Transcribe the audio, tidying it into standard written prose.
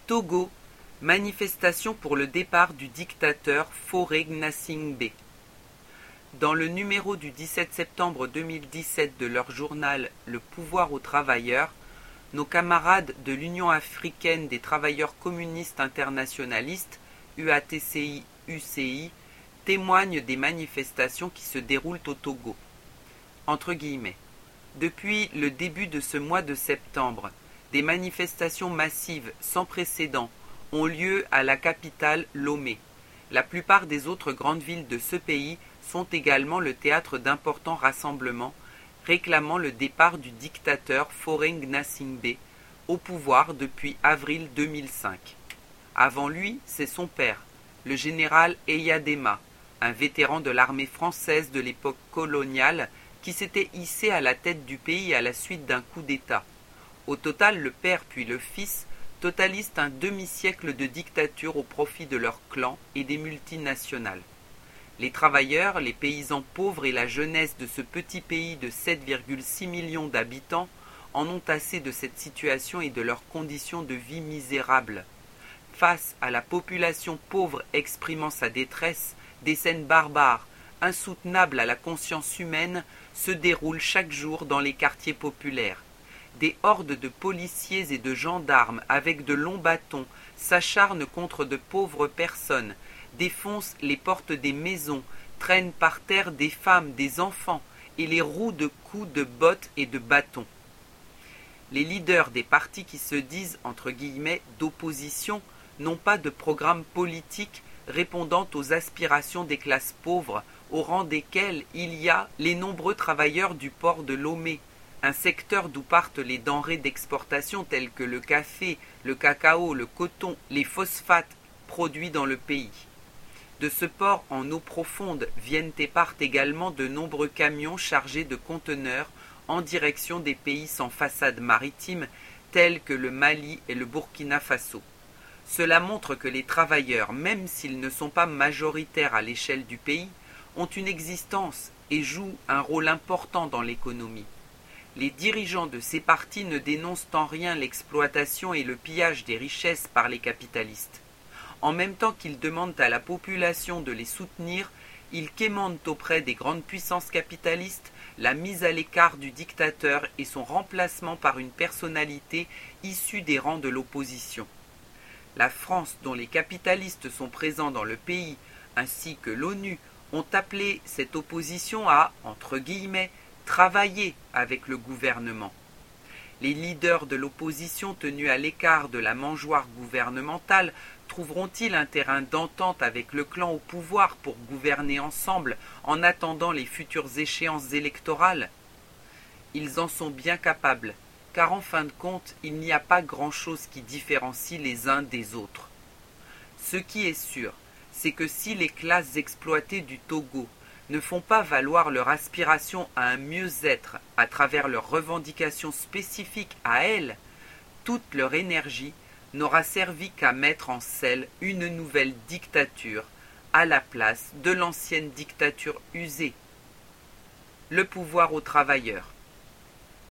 Togo, manifestation pour le départ du dictateur Faure Gnassingbé. Dans le numéro du 17 septembre 2017 de leur journal Le pouvoir aux travailleurs, nos camarades de l'Union africaine des travailleurs communistes internationalistes, UATCI-UCI, témoignent des manifestations qui se déroulent au Togo. Entre guillemets. Depuis le début de ce mois de septembre, des manifestations massives sans précédent ont lieu à la capitale Lomé. La plupart des autres grandes villes de ce pays sont également le théâtre d'importants rassemblements réclamant le départ du dictateur Faure Gnassingbé au pouvoir depuis avril 2005. Avant lui, c'est son père, le général Eyadema, un vétéran de l'armée française de l'époque coloniale qui s'était hissé à la tête du pays à la suite d'un coup d'État. Au total, le père puis le fils totalisent un demi-siècle de dictature au profit de leur clan et des multinationales. Les travailleurs, les paysans pauvres et la jeunesse de ce petit pays de 7,6 millions d'habitants en ont assez de cette situation et de leurs conditions de vie misérables. Face à la population pauvre exprimant sa détresse, des scènes barbares, insoutenables à la conscience humaine, se déroulent chaque jour dans les quartiers populaires. Des hordes de policiers et de gendarmes avec de longs bâtons s'acharnent contre de pauvres personnes, défoncent les portes des maisons, traînent par terre des femmes, des enfants et les rouent de coups de bottes et de bâtons. Les leaders des partis qui se disent entre guillemets d'opposition n'ont pas de programme politique répondant aux aspirations des classes pauvres, au rang desquelles il y a les nombreux travailleurs du port de Lomé, un secteur d'où partent les denrées d'exportation telles que le café, le cacao, le coton, les phosphates produits dans le pays. De ce port en eau profonde viennent et partent également de nombreux camions chargés de conteneurs en direction des pays sans façade maritime tels que le Mali et le Burkina Faso. Cela montre que les travailleurs, même s'ils ne sont pas majoritaires à l'échelle du pays, ont une existence et jouent un rôle important dans l'économie. Les dirigeants de ces partis ne dénoncent en rien l'exploitation et le pillage des richesses par les capitalistes. En même temps qu'ils demandent à la population de les soutenir, ils quémandent auprès des grandes puissances capitalistes la mise à l'écart du dictateur et son remplacement par une personnalité issue des rangs de l'opposition. La France, dont les capitalistes sont présents dans le pays, ainsi que l'ONU, ont appelé cette opposition à, entre guillemets, travailler avec le gouvernement. Les leaders de l'opposition tenus à l'écart de la mangeoire gouvernementale trouveront-ils un terrain d'entente avec le clan au pouvoir pour gouverner ensemble en attendant les futures échéances électorales? Ils en sont bien capables, car en fin de compte, il n'y a pas grand-chose qui différencie les uns des autres. Ce qui est sûr, c'est que si les classes exploitées du Togo ne font pas valoir leur aspiration à un mieux-être à travers leurs revendications spécifiques à elles, toute leur énergie n'aura servi qu'à mettre en selle une nouvelle dictature à la place de l'ancienne dictature usée. Le pouvoir aux travailleurs.